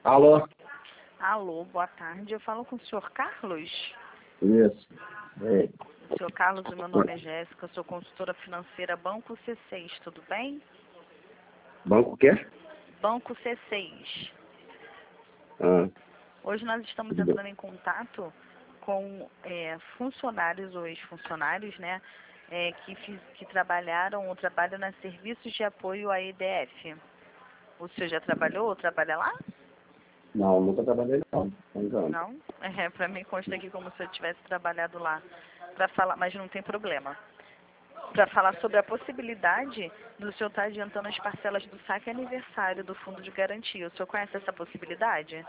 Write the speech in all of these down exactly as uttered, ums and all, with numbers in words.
Alô? Alô, boa tarde. Eu falo com o senhor Carlos? Isso. É. Senhor Carlos, o meu nome é Jéssica, eu sou consultora financeira Banco C seis, tudo bem? Banco o quê? Banco C seis. Ah, Hoje nós estamos tudo bem. entrando em contato com é, funcionários ou ex-funcionários, né, é, que, fiz, que trabalharam ou trabalham na Serviços de Apoio à E D F. O senhor já trabalhou ou trabalha lá? Não, nunca trabalhei não. Não. Não? É, para mim consta aqui como se eu tivesse trabalhado lá. Para falar, mas não tem problema. Para falar sobre a possibilidade do senhor estar adiantando as parcelas do saque aniversário do Fundo de Garantia. O senhor conhece essa possibilidade?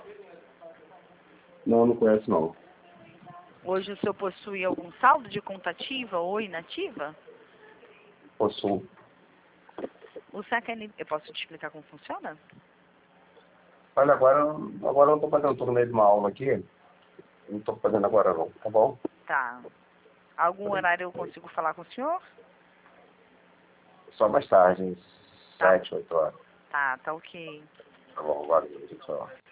Não, não conheço não. Hoje o senhor possui algum saldo de conta ativa ou inativa? Possuo. O saque aniversário... Eu posso te explicar como funciona? Olha, agora, agora eu estou fazendo tudo no meio de uma aula aqui. Não estou fazendo agora não, tá bom? Tá. Algum horário eu consigo falar com o senhor? Só mais tarde, Tá. sete, oito horas. Tá, tá ok. Tá bom, agora, tchau.